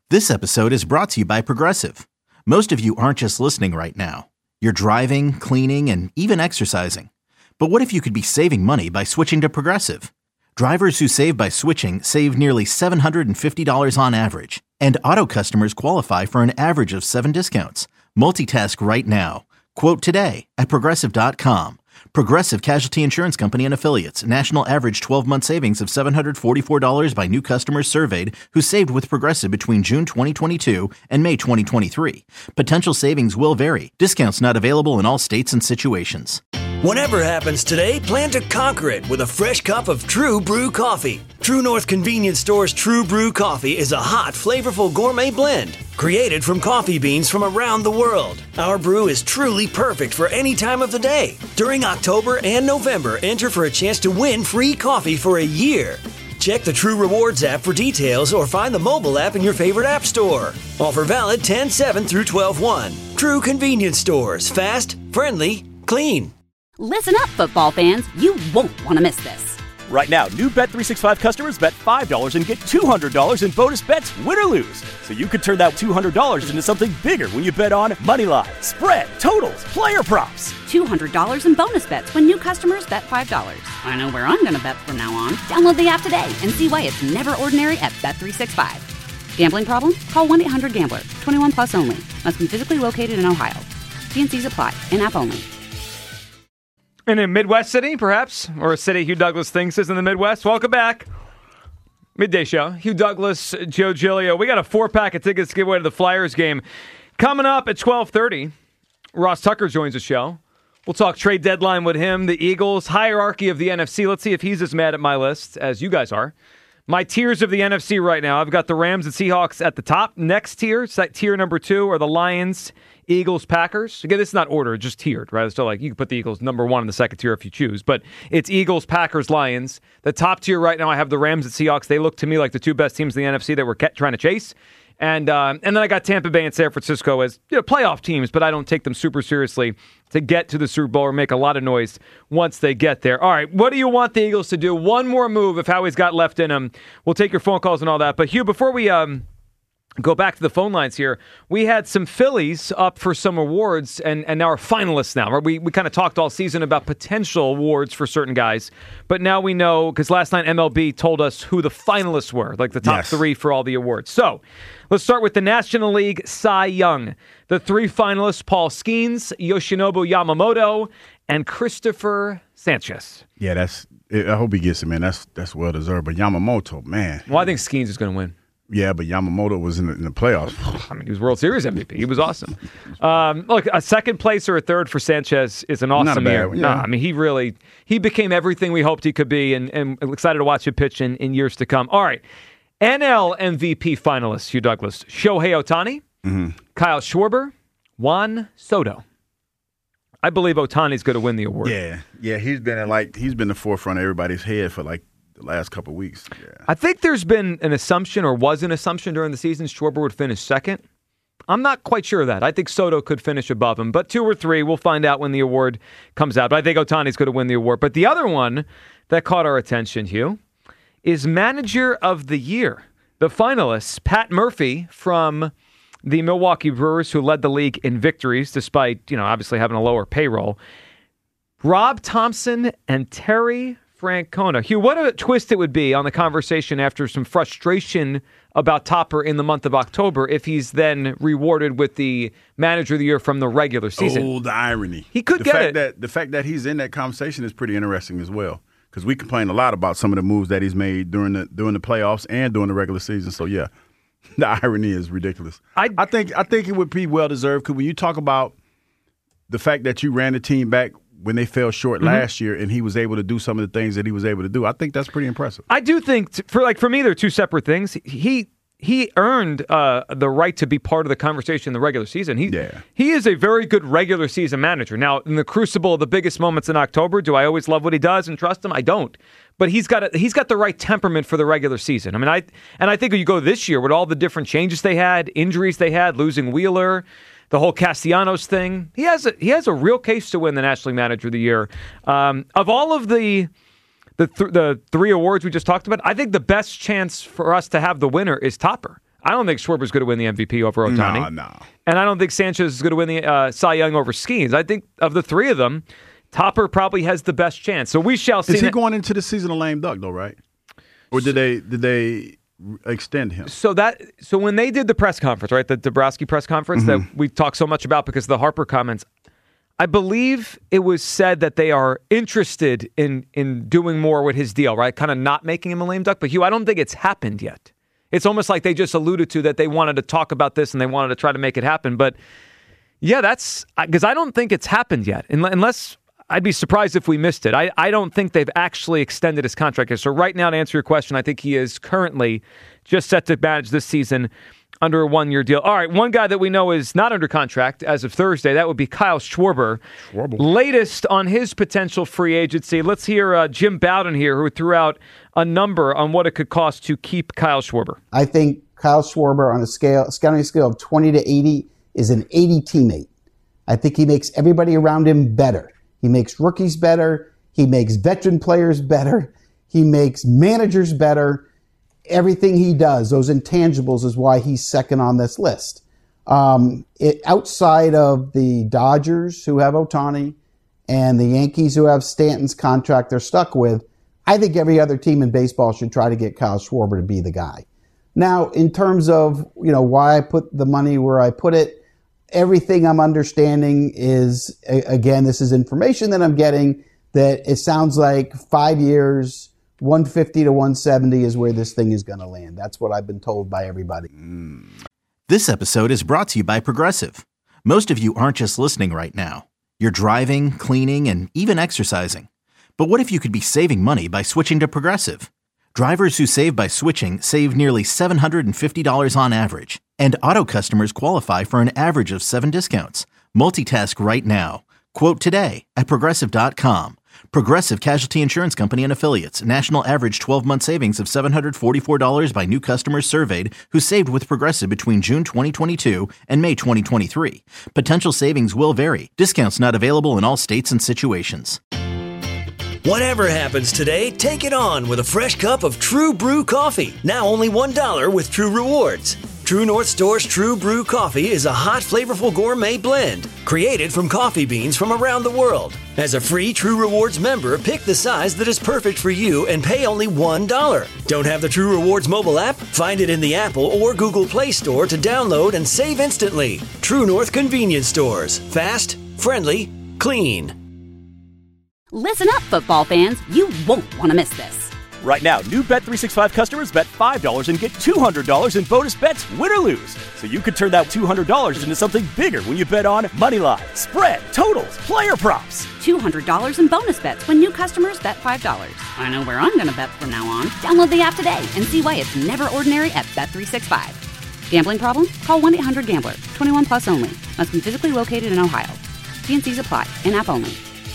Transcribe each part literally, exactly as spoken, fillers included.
This episode is brought to you by Progressive. Most of you aren't just listening right now. You're driving, cleaning, and even exercising. But what if you could be saving money by switching to Progressive? Drivers who save by switching save nearly seven hundred fifty dollars on average. And auto customers qualify for an average of seven discounts. Multitask right now. Quote today at Progressive dot com. Progressive Casualty Insurance Company and Affiliates. National average twelve-month savings of seven hundred forty-four dollars by new customers surveyed who saved with Progressive between June twenty twenty-two and May twenty twenty-three. Potential savings will vary. Discounts not available in all states and situations. Whatever happens today, plan to conquer it with a fresh cup of True Brew coffee. True North Convenience Store's True Brew coffee is a hot, flavorful gourmet blend created from coffee beans from around the world. Our brew is truly perfect for any time of the day. During October and November, enter for a chance to win free coffee for a year. Check the True Rewards app for details or find the mobile app in your favorite app store. Offer valid ten seven through twelve one. True Convenience Stores. Fast, friendly, clean. Listen up, football fans. You won't want to miss this. Right now, new Bet three sixty-five customers bet five dollars and get two hundred dollars in bonus bets, win or lose. So you could turn that two hundred dollars into something bigger when you bet on money line, spread, totals, player props. two hundred dollars in bonus bets when new customers bet five dollars. I know where I'm going to bet from now on. Download the app today and see why it's never ordinary at Bet three sixty-five. Gambling problem? Call one eight hundred gambler. twenty-one plus only. Must be physically located in Ohio. T and C's apply. In-app only. In a Midwest city, perhaps, or a city Hugh Douglas thinks is in the Midwest. Welcome back. Midday show. Hugh Douglas, Joe Giglio. We got a four-pack of tickets to give away to the Flyers game. Coming up at twelve thirty, Ross Tucker joins the show. We'll talk trade deadline with him, the Eagles, hierarchy of the N F C. Let's see if he's as mad at my list as you guys are. My tiers of the N F C right now, I've got the Rams and Seahawks at the top. Next tier, tier number two, are the Lions, Eagles, Packers. Again, this is not order, just tiered, right? So, like, you can put the Eagles number one in the second tier if you choose. But it's Eagles, Packers, Lions. The top tier right now, I have the Rams and Seahawks. They look to me like the two best teams in the N F C that we're trying to chase. And um, and then I got Tampa Bay and San Francisco as, you know, playoff teams, but I don't take them super seriously to get to the Super Bowl or make a lot of noise once they get there. All right, what do you want the Eagles to do? One more move if Howie's got left in him. We'll take your phone calls and all that. But, Hugh, before we um, go back to the phone lines here, we had some Phillies up for some awards and, and now are finalists now. Right? We, we kind of talked all season about potential awards for certain guys, but now we know, because last night M L B told us who the finalists were, like the top yes. three for all the awards. So let's start with the National League Cy Young. The three finalists, Paul Skeens, Yoshinobu Yamamoto, and Christopher Sanchez. Yeah, that's. I hope he gets it, man. That's that's well deserved. But Yamamoto, man. Well, I think Skeens is going to win. Yeah, but Yamamoto was in the, in the playoffs. I mean, he was World Series M V P. He was awesome. Um, look, a second place or a third for Sanchez is an awesome bad, year. yeah. No, I mean, he really he became everything we hoped he could be, and, and excited to watch him pitch in, in years to come. All right, N L M V P finalists, Hugh Douglas: Shohei Ohtani, Mm-hmm. Kyle Schwarber, Juan Soto. I believe Ohtani's going to win the award. Yeah, yeah, he's been in like he's been the forefront of everybody's head for like the last couple of weeks. Yeah. I think there's been an assumption, or was an assumption during the season, Schwarber would finish second. I'm not quite sure of that. I think Soto could finish above him, but two or three, we'll find out when the award comes out. But I think Ohtani's going to win the award. But the other one that caught our attention, Hugh, is Manager of the Year. The finalists, Pat Murphy from the Milwaukee Brewers, who led the league in victories, despite, you know, obviously having a lower payroll. Rob Thompson and Terry Francona. Hugh, what a twist it would be on the conversation after some frustration about Topper in the month of October if he's then rewarded with the Manager of the Year from the regular season. Oh, the irony. He could the get fact it. That, the fact that he's in that conversation is pretty interesting as well, because we complain a lot about some of the moves that he's made during the during the playoffs and during the regular season. So, yeah, the irony is ridiculous. I, I think I think it would be well-deserved, because when you talk about the fact that you ran the team back when they fell short mm-hmm. last year and he was able to do some of the things that he was able to do, I think that's pretty impressive. I do think, t- for like for me, they're two separate things. He he earned uh, the right to be part of the conversation in the regular season. He, yeah. he is a very good regular season manager. Now, in the crucible of the biggest moments in October, do I always love what he does and trust him? I don't. But he's got a, he's got the right temperament for the regular season. I mean, I and I think when you go this year with all the different changes they had, injuries they had, losing Wheeler, the whole Castellanos thing, he has a, he has a real case to win the National League Manager of the Year. Um, of all of the the th- the three awards we just talked about, I think the best chance for us to have the winner is Topper. I don't think Schwarber's going to win the M V P over Ohtani. No, no. And I don't think Sanchez is going to win the uh, Cy Young over Skeens. I think of the three of them, Topper probably has the best chance. So we shall see. Is he that. going into the season a lame duck though, right? Or did they did they extend him? So that so when they did the press conference, right, the Dabrowski press conference Mm-hmm. that we talked so much about because of the Harper comments, I believe it was said that they are interested in in doing more with his deal, right? Kind of not making him a lame duck. But Hugh, I don't think it's happened yet. It's almost like they just alluded to that they wanted to talk about this and they wanted to try to make it happen. But yeah, that's because I don't think it's happened yet, unless. I'd be surprised if we missed it. I, I don't think they've actually extended his contract here. So right now, to answer your question, I think he is currently just set to manage this season under a one-year deal. All right, one guy that we know is not under contract as of Thursday, that would be Kyle Schwarber. Schwarber. Latest on his potential free agency. Let's hear uh, Jim Bowden here, who threw out a number on what it could cost to keep Kyle Schwarber. I think Kyle Schwarber on a scale, scouting scale of twenty to eighty is an eighty teammate. I think he makes everybody around him better. He makes rookies better. He makes veteran players better. He makes managers better. Everything he does, those intangibles, is why he's second on this list. Um, it, outside of the Dodgers, who have Ohtani, and the Yankees, who have Stanton's contract they're stuck with, I think every other team in baseball should try to get Kyle Schwarber to be the guy. Now, in terms of, you know, why I put the money where I put it, everything I'm understanding is, again, this is information that I'm getting, that it sounds like five years, one fifty to one seventy is where this thing is going to land. That's what I've been told by everybody. This episode is brought to you by Progressive. Most of you aren't just listening right now. You're driving, cleaning, and even exercising. But what if you could be saving money by switching to Progressive? Drivers who save by switching save nearly seven hundred fifty dollars on average. And auto customers qualify for an average of seven discounts. Multitask right now. Quote today at Progressive dot com. Progressive Casualty Insurance Company and Affiliates. National average twelve-month savings of seven hundred forty-four dollars by new customers surveyed who saved with Progressive between June twenty twenty-two and May twenty twenty-three. Potential savings will vary. Discounts not available in all states and situations. Whatever happens today, take it on with a fresh cup of True Brew coffee. Now only one dollar with True Rewards. True North Store's True Brew coffee is a hot, flavorful gourmet blend created from coffee beans from around the world. As a free True Rewards member, pick the size that is perfect for you and pay only one dollar. Don't have the True Rewards mobile app? Find it in the Apple or Google Play Store to download and save instantly. True North Convenience Stores. Fast, friendly, clean. Listen up, football fans. You won't want to miss this. Right now, new Bet three sixty-five customers bet five dollars and get two hundred dollars in bonus bets, win or lose. So you could turn that two hundred dollars into something bigger when you bet on Moneyline, spread, totals, player props. two hundred dollars in bonus bets when new customers bet five dollars. I know where I'm going to bet from now on. Download the app today and see why it's never ordinary at Bet three sixty-five. Gambling problem? Call one eight hundred gambler. twenty-one plus only. Must be physically located in Ohio. T and C's apply. In-app only.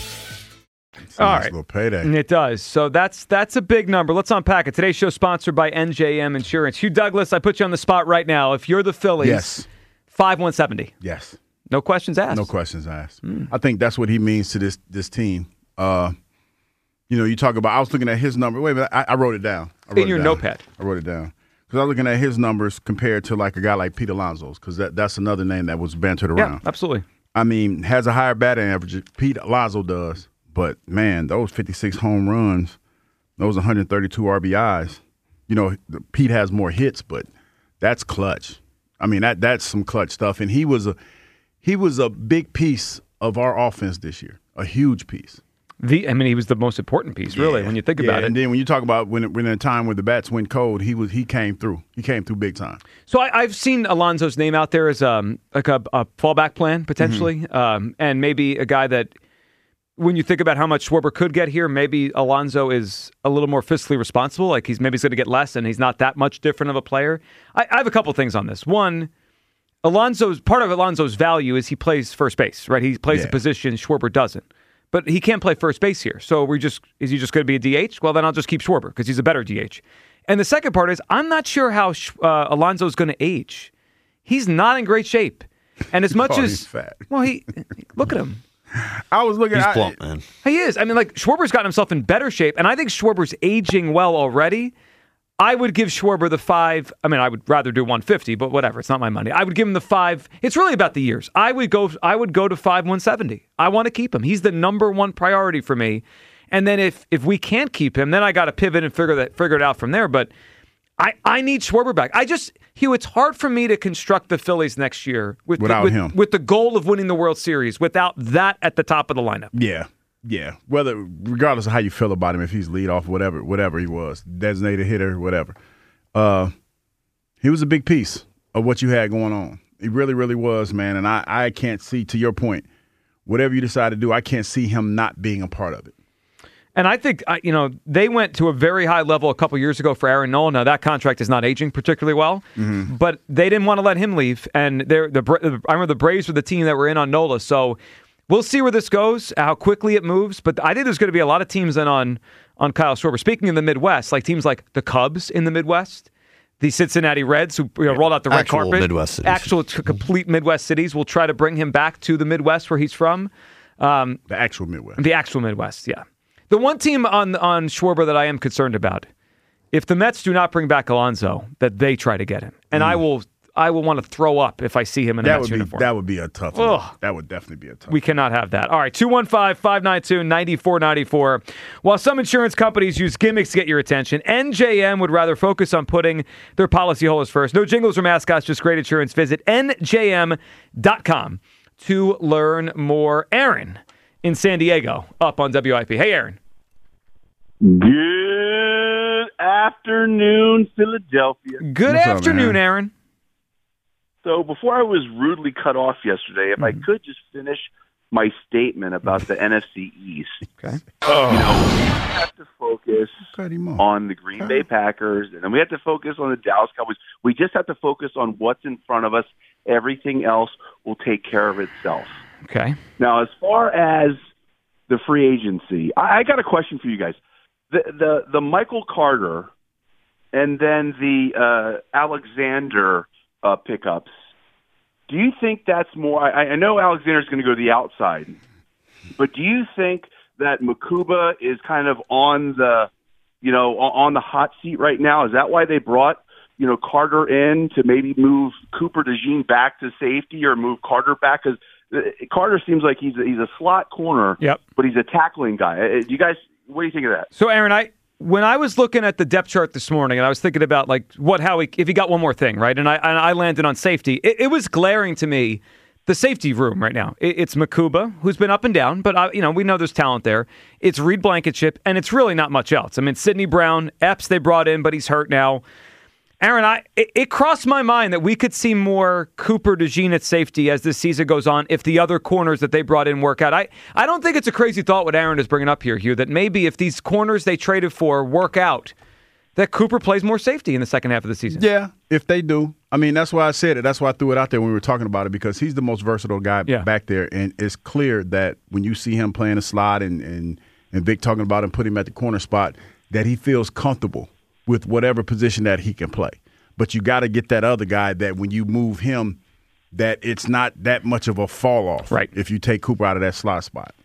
All nice right. little payday. It does. So that's that's a big number. Let's unpack it. Today's show sponsored by N J M Insurance. Hugh Douglas, I put you on the spot right now. If you're the Phillies, Yes. five one seventy. Yes. No questions asked. No questions asked. I think that's what he means to this this team. Uh, you know, you talk about, I was looking at his number. Wait a minute, I, I wrote it down. I wrote In it your down. notepad. I wrote it down. Because I was looking at his numbers compared to like a guy like Pete Alonso's, because that, that's another name that was bantered around. Yeah, absolutely. I mean, has a higher batting average. Pete Alonso does. But, man, those fifty-six home runs, those one hundred thirty-two R B Is, you know, Pete has more hits, but that's clutch. I mean, that that's some clutch stuff. And he was a he was a big piece of our offense this year, a huge piece. The I mean, he was the most important piece, really, Yeah. when you think Yeah, about it. And then when you talk about when when in a time when the bats went cold, he was he came through. He came through big time. So I, I've seen Alonso's name out there as um like a, a fallback plan potentially, Mm-hmm. um, and maybe a guy that. When you think about how much Schwarber could get here, maybe Alonso is a little more fiscally responsible. Like he's maybe he's going to get less, and he's not that much different of a player. I, I have a couple things on this. One, Alonso's part of Alonso's value is he plays first base, right? He plays Yeah. a position Schwarber doesn't, but he can't play first base here. So we just is he just going to be a D H? Well, then I'll just keep Schwarber because he's a better D H. And the second part is I'm not sure how uh, Alonso's going to age. He's not in great shape, and as much Oh, as he's fat. well, he look at him. I was looking He's at plump, man. He is. I mean, like, Schwarber's gotten himself in better shape, and I think Schwarber's aging well already. I would give Schwarber the five. I mean, I would rather do one fifty, but whatever. It's not my money. I would give him the five. It's really about the years. I would go. I would go to five one seventy. I want to keep him. He's the number one priority for me. And then if if we can't keep him, then I got to pivot and figure that figure it out from there. But I, I need Schwarber back. I just Hugh. It's hard for me to construct the Phillies next year with without the, with, him with the goal of winning the World Series without that at the top of the lineup. Yeah. Yeah, whether regardless of how you feel about him, if he's leadoff, whatever, whatever he was, designated hitter, whatever, uh, he was a big piece of what you had going on. He really, really was, man. And I, I can't see, to your point, whatever you decide to do, I can't see him not being a part of it. And I think, uh, you know, they went to a very high level a couple years ago for Aaron Nola. Now, that contract is not aging particularly well, mm-hmm. but they didn't want to let him leave. And they're, the I remember the Braves were the team that were in on Nola. So we'll see where this goes, how quickly it moves. But I think there's going to be a lot of teams in on, on Kyle Schwarber. Speaking of the Midwest, like teams like the Cubs in the Midwest, the Cincinnati Reds, who you know, rolled out the red actual carpet. Midwest cities. Actual t- complete Midwest cities will try to bring him back to the Midwest where he's from. Um, the actual Midwest. The actual Midwest, yeah. The one team on on Schwarber that I am concerned about, if the Mets do not bring back Alonso, that they try to get him. And mm. I will I will want to throw up if I see him in a that Mets would be, uniform. That would be a tough one. Ugh. That would definitely be a tough We cannot have that. All right, two one five, five nine two, nine four nine four. While some insurance companies use gimmicks to get your attention, N J M would rather focus on putting their policyholders first. No jingles or mascots, just great insurance. Visit N J M dot com to learn more. Aaron in San Diego, up on W I P. Hey, Aaron. Good afternoon, Philadelphia. Good What's afternoon, up, Aaron. So before I was rudely cut off yesterday, if mm. I could just finish my statement about the N F C East. Okay. Oh. You know, we have to focus on the Green Bay Packers, and then we have to focus on the Dallas Cowboys. We just have to focus on what's in front of us. Everything else will take care of itself. Okay. Now, as far as the free agency, I, I got a question for you guys. The the the Michael Carter and then the uh, Alexander uh, pickups. Do you think that's more? I, I know Alexander's going to go to the outside, but do you think that Makuba is kind of on the, you know, on the hot seat right now? Is that why they brought, you know, Carter in to maybe move Cooper DeJean back to safety or move Carter back? Because Carter seems like he's a, he's a slot corner, yep. but he's a tackling guy. Do you guys? What do you think of that? So, Aaron, I when I was looking at the depth chart this morning, and I was thinking about like what how he if he got one more thing right, and I and I landed on safety. It, it was glaring to me the safety room right now. It, it's Makuba, who's been up and down, but I, you know we know there's talent there. It's Reed Blankenship, and it's really not much else. I mean, Sidney Brown, Epps they brought in, but he's hurt now. Aaron, I it, it crossed my mind that we could see more Cooper DeJean at safety as this season goes on if the other corners that they brought in work out. I, I don't think it's a crazy thought what Aaron is bringing up here, Hugh, that maybe if these corners they traded for work out, that Cooper plays more safety in the second half of the season. Yeah, if they do. I mean, that's why I said it. That's why I threw it out there when we were talking about it, because he's the most versatile guy yeah. back there. And it's clear that when you see him playing a slot and, and, and Vic talking about him, put him at the corner spot, that he feels comfortable with whatever position that he can play. But you got to get that other guy that when you move him, that it's not that much of a fall off. Right. If you take Cooper out of that slot spot.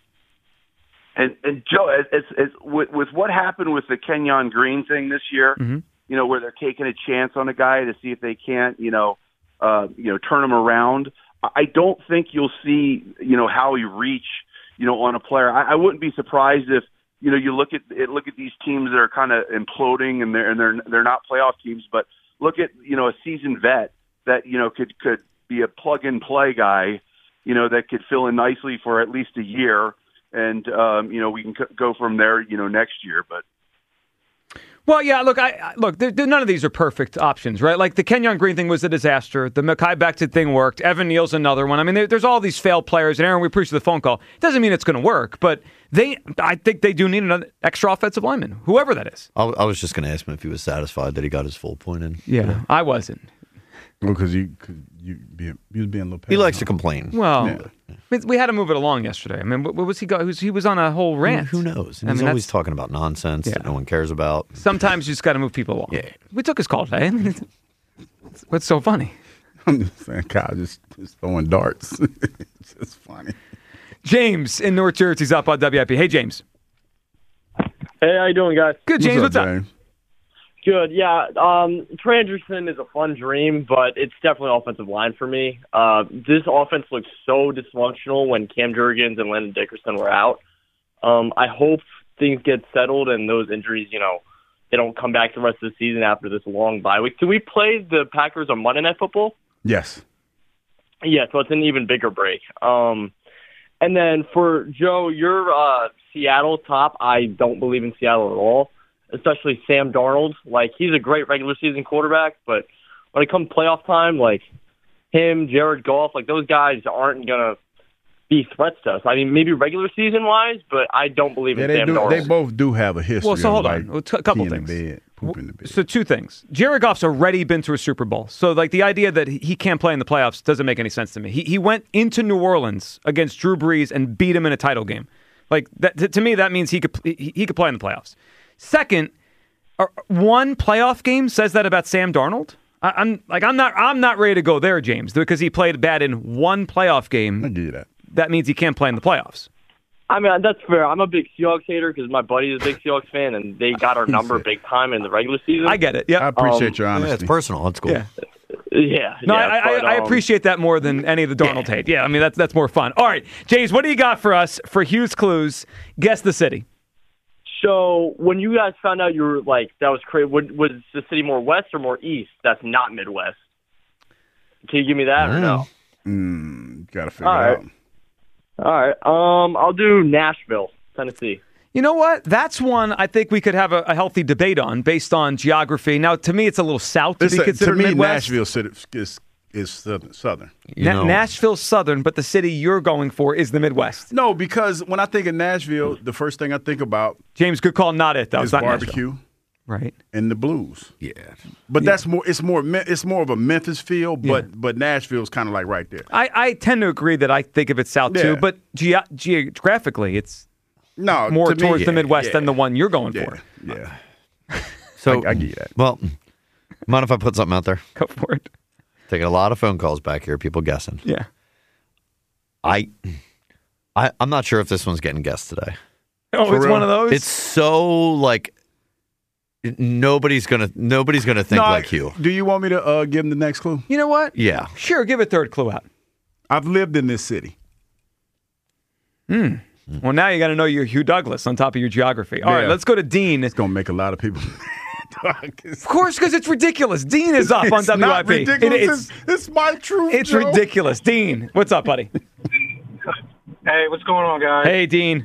And, and Joe, as, as, with, with what happened with the Kenyon Green thing this year, mm-hmm. you know, where they're taking a chance on a guy to see if they can't, you know, uh, you know, turn him around. I don't think you'll see, you know, Howie reach, you know, on a player. I, I wouldn't be surprised if, you know, you look at look at these teams that are kind of imploding and they're and they're they're not playoff teams, but look at, you know, a seasoned vet that, you know, could could be a plug-and-play guy, you know, that could fill in nicely for at least a year. And, um, you know, we can c- go from there, you know, next year. But Well, yeah, look, I, I look. They're, they're, none of these are perfect options, right? Like the Kenyon Green thing was a disaster. The Mekhi Becton thing worked. Evan Neal's another one. I mean, there, there's all these failed players. And Aaron, we appreciate the phone call. It doesn't mean it's going to work, but they, I think they do need another extra offensive lineman, whoever that is. I, I was just going to ask him if he was satisfied that he got his full point in. Yeah, today. I wasn't. Well, because you, you, be, you was being a little. He likes to complain. Well, yeah. we, we had to move it along yesterday. I mean, what, what was he? Go, he, was, he was on a whole rant. Who, who knows? And I he's mean, always talking about nonsense yeah. that no one cares about. Sometimes you just got to move people along. Yeah, we took his call today. What's so funny? I'm just saying, Kyle just, just throwing darts. It's just funny. James in North Jersey's up on W I P. Hey, James. Hey, how you doing, guys? Good, James. What's up? What's up, James? Good, yeah. Um, Trey Anderson is a fun dream, but it's definitely offensive line for me. Uh, this offense looks so dysfunctional when Cam Jurgens and Landon Dickerson were out. Um, I hope things get settled and those injuries, you know, they don't come back the rest of the season after this long bye week. Do we play the Packers on Monday Night Football? Yes. Yeah, so it's an even bigger break. Um, and then for Joe, your uh, Seattle top, I don't believe in Seattle at all, especially Sam Darnold. Like, he's a great regular season quarterback, but when it comes playoff time, like him, Jared Goff, like those guys aren't going to be threats to us. I mean, maybe regular season wise, but I don't believe Yeah, in they Sam do. Darnold. They both do have a history. Well, so of, hold like, on. Well, t- a couple peeing things. The bed, pooping the bed. So two things. Jared Goff's already been to a Super Bowl. So like the idea that he can't play in the playoffs doesn't make any sense to me. He he went into New Orleans against Drew Brees and beat him in a title game. Like that to, to me that means he could he, he could play in the playoffs. Second, uh, one playoff game says that about Sam Darnold. I, I'm like I'm not I'm not ready to go there, James, because he played bad in one playoff game. I give you that. That means he can't play in the playoffs. I mean, that's fair. I'm a big Seahawks hater because my buddy is a big Seahawks fan, and they got our number big time in the regular season. I get it. Yeah, I appreciate Um, your honesty. Yeah, it's personal. It's cool. Yeah. Yeah. No, yeah, I, but, I, I um, appreciate that more than any of the Darnold hate. Yeah, I mean, that's that's more fun. All right, James, what do you got for us for Hughes Clues? Guess the city. So when you guys found out you were like, that was crazy, was, was the city more west or more east? That's not Midwest. Can you give me that or no? Mm, gotta figure All it right. out. All right. Um, I'll do Nashville, Tennessee. You know what? That's one I think we could have a, a healthy debate on based on geography. Now, to me, it's a little south to It's be a- considered to me, Midwest. Nashville city is is southern. southern. You Na- know, Nashville's southern, but the city you're going for is the Midwest. No, because when I think of Nashville, the first thing I think about James, good call. Not it though. is It's not barbecue Nashville. Right. and the blues. yeah. But that's more. It's more. Me- It's more of a Memphis feel. But Yeah. but Nashville's kind of like right there. I, I tend to agree that I think of it south too, Yeah. but ge- geographically, it's No, more to me, towards the yeah, Midwest yeah, than the one you're going Yeah, for. yeah. So I, I get that. Well, mind if I put something out there? Go for it. Taking a lot of phone calls back here. People guessing. Yeah. I, I I'm not sure if this one's getting guessed today. Oh, For it's real? one of those. It's so like nobody's gonna nobody's gonna think No, like you. Do you want me to uh, give him the next clue? You know what? Yeah. Sure. Give a third clue out. I've lived in this city. Well, now you got to know your Hugh Douglas on top of your geography. All right, Yeah. let's go to Dean. It's gonna make a lot of people. Of course, because it's ridiculous. Dean is up on It's W I not P. ridiculous. It- it's, it's my truth. It's Joe. ridiculous. Dean, what's up, buddy? Hey, what's going on, guys? Hey, Dean.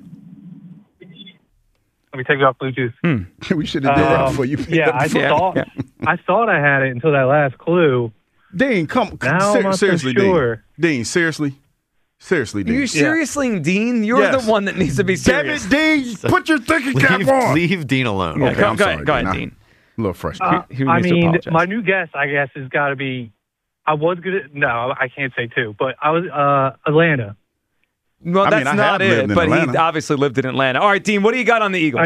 Let me take it off Bluetooth. we should have did that Um, before you. picked yeah, up I the phone. thought Yeah. I thought I had it until that last clue. Dean, come. Now ser- I'm not so seriously, sure. Dean. Dean, seriously, seriously, Dean. Are you seriously Dean? You're Yes. the one that needs to be Damn serious. it, Dean! Put your thinking cap Leave, on. leave Dean alone. Yeah, Okay, go, I'm go sorry, ahead, go Dean. ahead, I- Dean. A little frustrated. Uh, He I needs to mean, apologize. my new guess, I guess, has got to be. I was gonna. No, I can't say two, but I was uh, Atlanta. Well, I that's mean, I not have lived it, in but he Atlanta. obviously lived in Atlanta. All right, Dean, what do you got on the Eagles?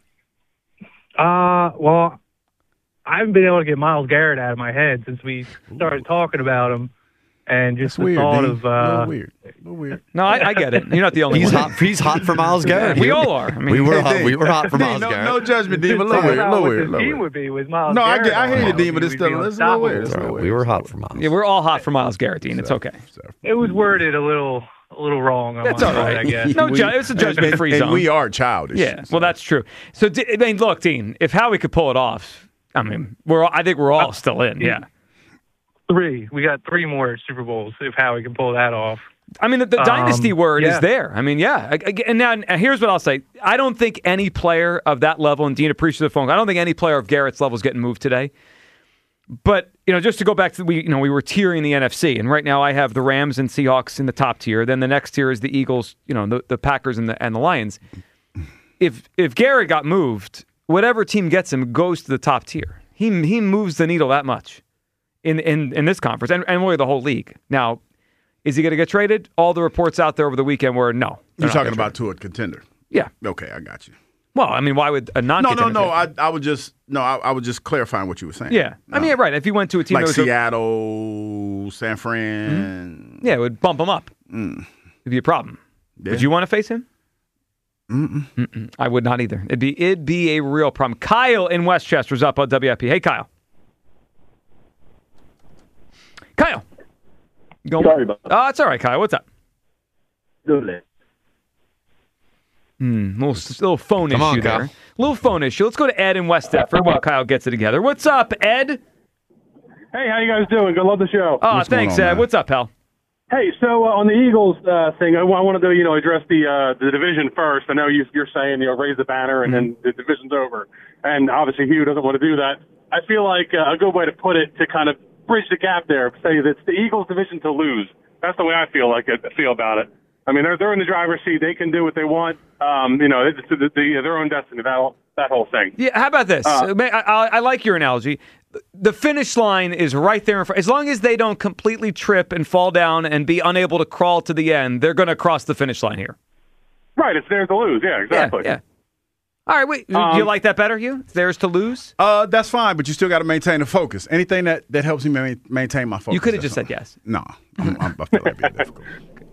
I, uh, well, I haven't been able to get Myles Garrett out of my head since we started talking about him, and just That's the weird, thought Dean. of a uh, little weird. A little weird. no, I, I get it. You're not the only He's one. hot. He's hot for Miles Garrett. We Here. all are. I mean, we were Hey, hot. Dean. We were hot for Dean, Miles no, Garrett. no judgment, Dean, but a talking little weird. A about little what weird. the little team weird. would be with Myles No, I Garrett. get, I hear you, on. Dean, but it's He still would be it's a little weird. unstoppable. It's a All little right, weird. we were hot for Miles. Yeah, we're all hot for Miles Garrett, Dean. It's okay. It was worded a little, a little wrong. On That's my all part, right. I guess. No, We- ju- it's a judgment-free and zone. we are childish. Yeah, well, that's true. So, D- I mean, look, Dean, if Howie could pull it off, I mean, we're all, I think we're all still in. Yeah. Three. We got three more Super Bowls if Howie can pull that off. I mean, the, the Um, dynasty word yeah. is there. I mean, yeah. I- I- And now, and here's what I'll say. I don't think any player of that level, and Dean appreciates the phone, I don't think any player of Garrett's level is getting moved today. But, you know, just to go back to, we, you know, we were tiering the N F C, and right now I have the Rams and Seahawks in the top tier. Then the next tier is the Eagles, you know, the, the Packers and the and the Lions. If if Garrett got moved, whatever team gets him goes to the top tier. He he moves the needle that much in in, in this conference, and, and really the whole league. Now, is he going to get traded? All the reports out there over the weekend were no. You're they're not talking gonna about trade to a contender. him. Yeah. Okay, I got you. Well, I mean, why would a non No, no, no. I, I would just no. I, I was just clarifying what you were saying. Yeah. I mean, No. right. If he went to a team like that was a- Seattle, San Fran. yeah, it would bump him up. Mm. It'd be a problem. Yeah. Would you want to face him? Mm-mm. Mm-mm. I would not either. It'd be it'd be a real problem. Kyle in Westchester's up on W I P. Hey, Kyle. Kyle. Go Sorry about that. Oh, it's all right, Kyle. What's up? Good. Hmm, little, little phone Come issue on, there. Kyle. Little phone issue. Let's go to Ed in West Deptford while Kyle gets it together. What's up, Ed? Hey, how you guys doing? Good, love the show. Oh, What's thanks, going on, Ed. man? What's up, pal? Hey, so uh, on the Eagles uh, thing, I, wa- I wanted to, you know, address the uh, the division first. I know you, you're saying, you know, raise the banner and then the division's over. And obviously Hugh doesn't want to do that. I feel like uh, a good way to put it to kind of bridge the gap there, say that it's the Eagles' division to lose. That's the way I feel like it, feel about it. I mean, they're they're in the driver's seat. They can do what they want. Um, you know, it's the, the, the, their own destiny. That whole, that whole thing. Yeah, how about this? Uh, I, I, I like your analogy. The finish line is right there in front. As long as they don't completely trip and fall down and be unable to crawl to the end, they're going to cross the finish line here. Right, it's theirs to lose. Yeah, exactly. Yeah. yeah. All right, wait. Um, do you like that better, Hugh? It's theirs to lose? Uh, that's fine, but you still got to maintain the focus. Anything that, that helps me ma- maintain my focus. You could have that's just all. said yes. No, I'm, I'm, I feel like being difficult.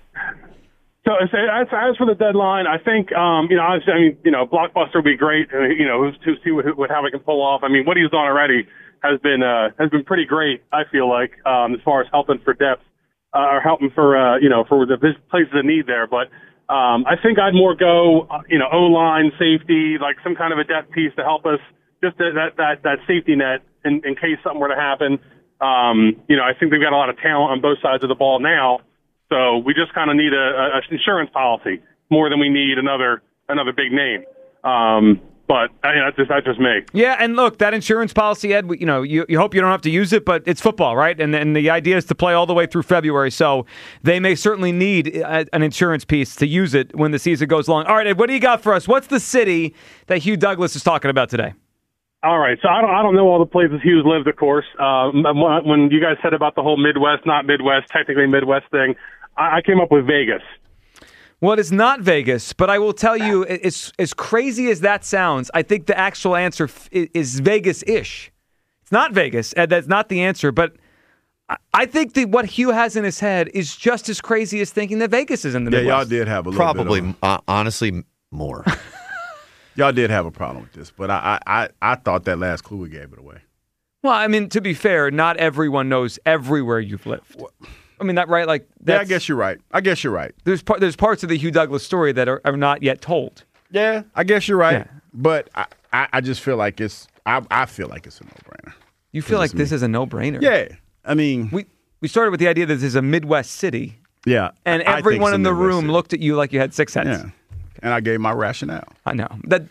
So as, as as for the deadline, I think um, you know, I, I mean, you know, Blockbuster would be great. Uh, you know, to see what, what how we can pull off. I mean, what he's done already has been uh, has been pretty great. I feel like um, as far as helping for depth uh, or helping for uh, you know for the places of need there. But um, I think I'd more go uh, you know O line, safety, like some kind of a depth piece to help us, just that that that, that safety net in, in case something were to happen. Um, you know, I think they've got a lot of talent on both sides of the ball now. So we just kind of need a, a insurance policy more than we need another another big name. Um, but I mean, that's just that's just me. Yeah, and look, that insurance policy, Ed, you know, you, you hope you don't have to use it, but it's football, right? And and the idea is to play all the way through February, so they may certainly need a, an insurance piece to use it when the season goes along. All right, Ed, what do you got for us? What's the city that Hugh Douglas is talking about today? All right, so I don't I don't know all the places Hughes lived, of course. Uh, when you guys said about the whole Midwest, not Midwest, technically Midwest thing, I, I came up with Vegas. Well, it is not Vegas, but I will tell you, it's as crazy as that sounds. I think the actual answer f- is Vegas-ish. It's not Vegas, and that's not the answer. But I, I think that what Hugh has in his head is just as crazy as thinking that Vegas is in the Yeah, Midwest. y'all did have a little Probably, bit of, uh, honestly, more. y'all did have a problem with this, but I, I, I, I thought that last clue we gave it away. Well, I mean, to be fair, not everyone knows everywhere you've lived. What? I mean, that right? Like, yeah, I guess you're right. I guess you're right. There's par- there's parts of the Hugh Douglas story that are, are not yet told. Yeah, I guess you're right. Yeah. But I, I, I just feel like it's I, I feel like it's a no-brainer. You feel like this is a no-brainer? Yeah, I mean, we we started with the idea that this is a Midwest city. Yeah, and I think everyone it's a in the Midwest room city. looked at you like you had six heads. Yeah, and I gave my rationale. I know that.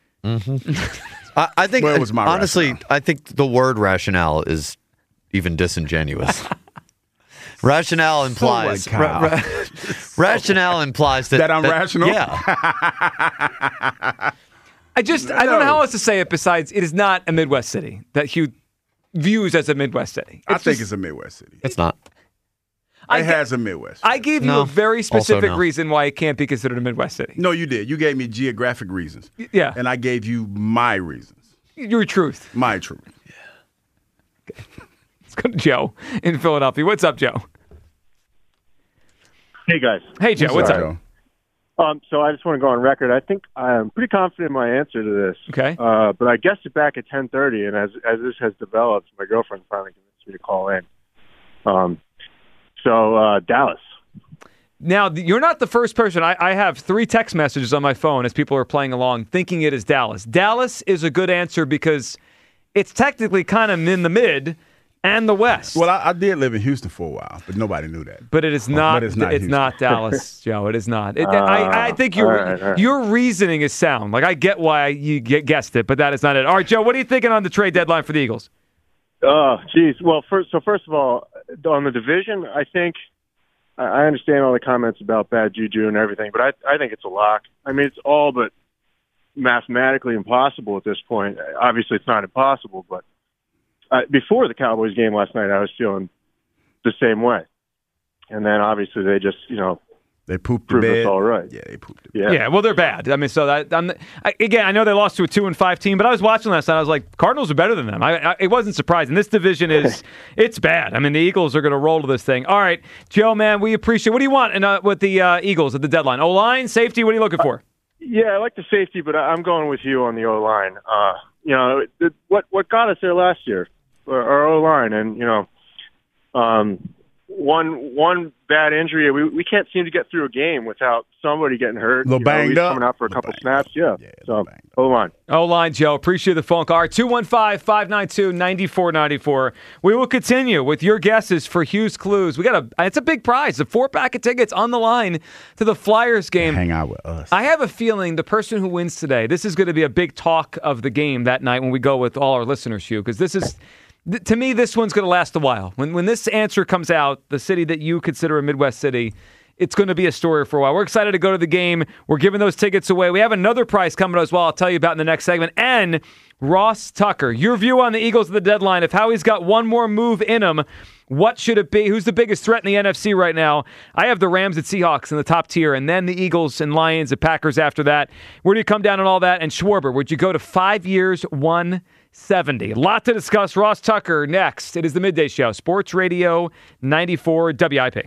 Mm-hmm. I, I think Well, it was my honestly, rationale. I think the word rationale is even disingenuous. Rationale implies So what, Kyle? ra- ra- rationale implies that That I'm rational? Yeah, I just I don't know how else to say it besides it is not a Midwest city that Hugh views as a Midwest city. I It's think just- it's a Midwest city. it's not. I It ge- has a Midwest. I gave you No. a very Also specific no. reason why it can't be considered a Midwest city. No, you did. You gave me geographic reasons, Yeah, and I gave you my reasons, your truth. my truth. Let's go to Joe in Philadelphia. What's up, Joe? Hey, guys. Hey, Joe. What's Sorry, up? Joe. Um, so I just want to go on record. I think I'm pretty confident in my answer to this. Okay. Uh, but I guessed it back at ten thirty, and as as this has developed, my girlfriend finally convinced me to call in. Um, so uh, Dallas. Now, th- you're not the first person. I, I have three text messages on my phone as people are playing along, thinking it is Dallas. Dallas is a good answer because it's technically kind of in the mid and the West. Well, I, I did live in Houston for a while, but nobody knew that. But it is not. But it's not Houston. Dallas, Joe. It is not. It, Uh, I, I think your all right, all right. your reasoning is sound. Like I get why you get, guessed it, but that is not it. All right, Joe. What are you thinking on the trade deadline for the Eagles? Oh, geez. Well, first, so first of all, on the division, I think I I understand all the comments about bad juju and everything, but I I think it's a lock. I mean, it's all but mathematically impossible at this point. Obviously, it's not impossible, but uh, before the Cowboys game last night, I was feeling the same way. And then obviously they just, you know, They pooped the proved bed. us all right. Yeah, they pooped. Yeah. Yeah, well, they're bad. I mean, so that I'm, I, again, I know they lost to a two and five team, but I was watching last night. I was like, Cardinals are better than them. I, I, it wasn't surprising. This division is it's bad. I mean, the Eagles are going to roll to this thing. All right, Joe, man, we appreciate. What do you want in, uh, with the uh, Eagles at the deadline? O line, safety. What are you looking for? Yeah, I like the safety, but I'm going with you on the O line. Uh, you know, it, what what got us there last year, our O line, and you know, um, one one bad injury, we we can't seem to get through a game without somebody getting hurt. A little you know, at banged least up. coming out for a couple snaps. Yeah, yeah so O line. O line, Joe. Appreciate the phone call. two one five, five nine two, nine four nine four. We will continue with your guesses for Hughes Clues. We got a. It's a big prize. The four pack of tickets on the line to the Flyers game. Hang out with us. I have a feeling the person who wins today, this is going to be a big talk of the game that night when we go with all our listeners, Hugh, because this is. To me, this one's going to last a while. When when this answer comes out, the city that you consider a Midwest city, it's going to be a story for a while. We're excited to go to the game. We're giving those tickets away. We have another prize coming as well. I'll tell you about in the next segment. And Ross Tucker, your view on the Eagles at the deadline. If Howie's got one more move in him, what should it be? Who's the biggest threat in the N F C right now? I have the Rams and Seahawks in the top tier, and then the Eagles and Lions and Packers after that. Where do you come down on all that? And Schwarber, would you go to five years, one seventy? A lot to discuss. Ross Tucker next. It is the Midday Show, Sports Radio ninety-four W I P.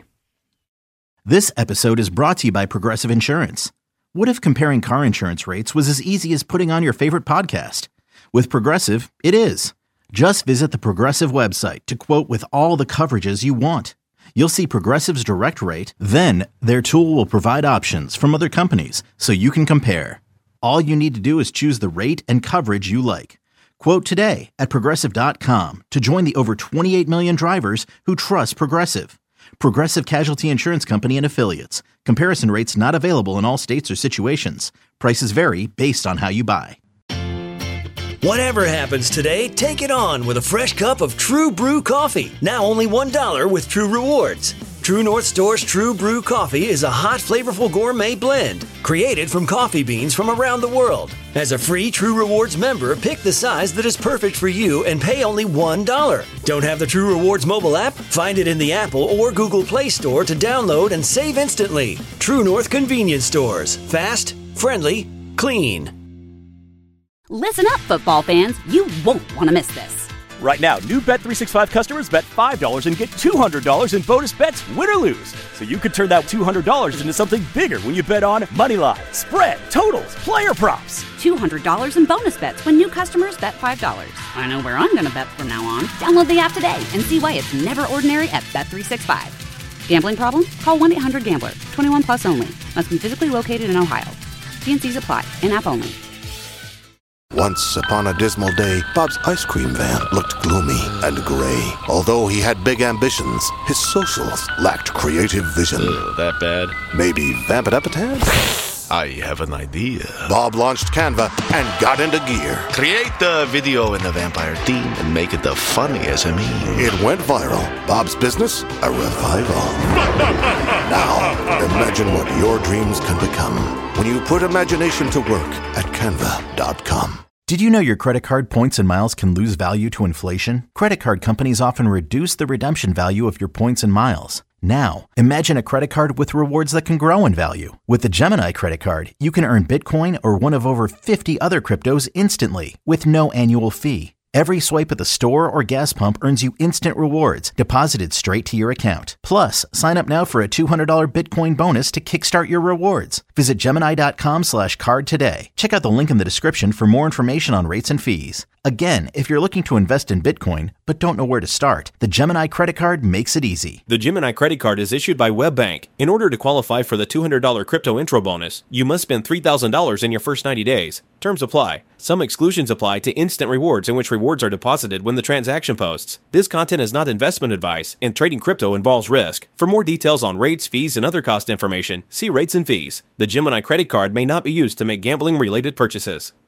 This episode is brought to you by Progressive Insurance. What if comparing car insurance rates was as easy as putting on your favorite podcast? With Progressive, it is. Just visit the Progressive website to quote with all the coverages you want. You'll see Progressive's direct rate, then their tool will provide options from other companies so you can compare. All you need to do is choose the rate and coverage you like. Quote today at Progressive dot com to join the over twenty-eight million drivers who trust Progressive. Progressive Casualty Insurance Company and Affiliates. Comparison rates not available in all states or situations. Prices vary based on how you buy. Whatever happens today, take it on with a fresh cup of True Brew coffee. Now only one dollar with True Rewards. True North Store's True Brew coffee is a hot, flavorful gourmet blend created from coffee beans from around the world. As a free True Rewards member, pick the size that is perfect for you and pay only one dollar. Don't have the True Rewards mobile app? Find it in the Apple or Google Play Store to download and save instantly. True North Convenience Stores. Fast, friendly, clean. Listen up, football fans. You won't want to miss this. Right now, new Bet three sixty-five customers bet five dollars and get two hundred dollars in bonus bets, win or lose. So you could turn that two hundred dollars into something bigger when you bet on money line, spread, totals, player props. two hundred dollars in bonus bets when new customers bet five dollars. I know where I'm going to bet from now on. Download the app today and see why it's never ordinary at Bet three sixty-five. Gambling problem? Call one eight hundred gambler. twenty-one plus only. Must be physically located in Ohio. T and C's apply. In-app only. Once upon a dismal day, Bob's ice cream van looked gloomy and gray. Although he had big ambitions, his socials lacked creative vision. Uh, that bad? Maybe vamp it up a tad? I have an idea. Bob launched Canva and got into gear. Create the video in the vampire theme and make it the funniest of me. It went viral. Bob's business, a revival. Now, imagine what your dreams can become when you put imagination to work at canva dot com. Did you know your credit card points and miles can lose value to inflation? Credit card companies often reduce the redemption value of your points and miles. Now, imagine a credit card with rewards that can grow in value. With the Gemini credit card, you can earn Bitcoin or one of over fifty other cryptos instantly with no annual fee. Every swipe at the store or gas pump earns you instant rewards deposited straight to your account. Plus, sign up now for a two hundred dollars Bitcoin bonus to kickstart your rewards. Visit Gemini.com slash card today. Check out the link in the description for more information on rates and fees. Again, if you're looking to invest in Bitcoin but don't know where to start, the Gemini credit card makes it easy. The Gemini credit card is issued by WebBank. In order to qualify for the two hundred dollars crypto intro bonus, you must spend three thousand dollars in your first ninety days. Terms apply. Some exclusions apply to instant rewards, in which rewards are deposited when the transaction posts. This content is not investment advice, and trading crypto involves risk. For more details on rates, fees, and other cost information, see rates and fees. The Gemini credit card may not be used to make gambling-related purchases.